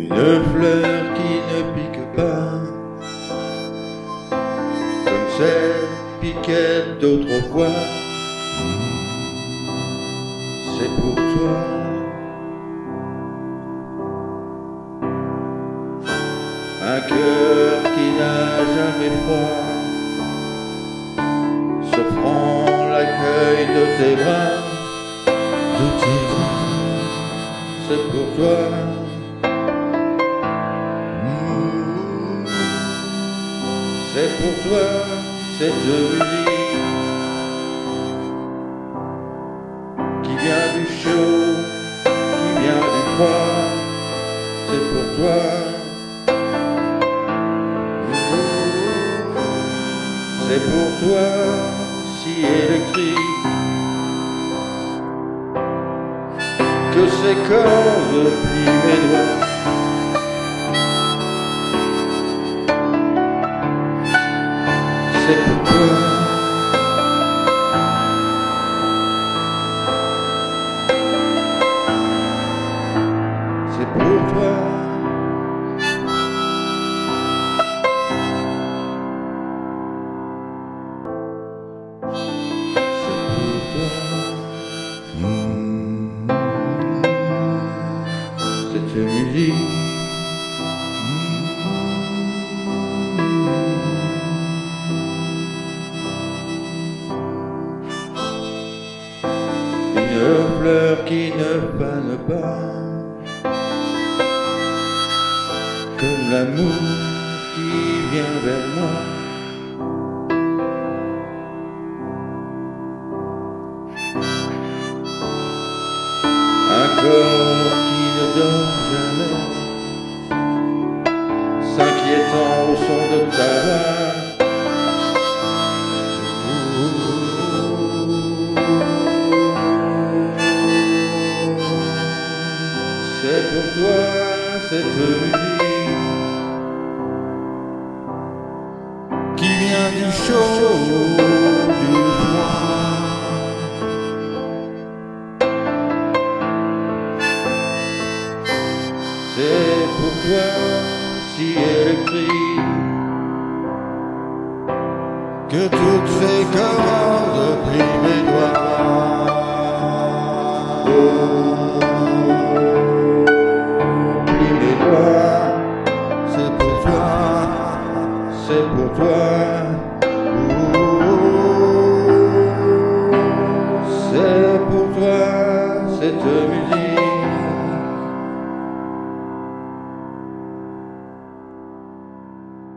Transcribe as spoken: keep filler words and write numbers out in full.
Une fleur qui ne pique pas, comme celle piquette d'autrefois, c'est pour toi. Un cœur qui n'a jamais froid, s'offrant l'accueil de tes bras, de tes bras, c'est pour toi. C'est pour toi, cette musique qui vient du chaud, qui vient du froid, c'est pour toi. C'est pour toi, si électrique, que ces cordes plient mes doigts. C'est pour toi. C'est pour toi. C'est pour toi. Mmh. Cette musique. Une fleur qui ne fane pas, comme l'amour qui vient vers moi. Un corps qui ne dort jamais, s'inquiétant au son de ta voix. C'est pour toi, cette musique qui vient du chaud, du froid. C'est pour toi, si électrique, que toutes ces cordes plient mes doigts. Oh. C'est pour toi,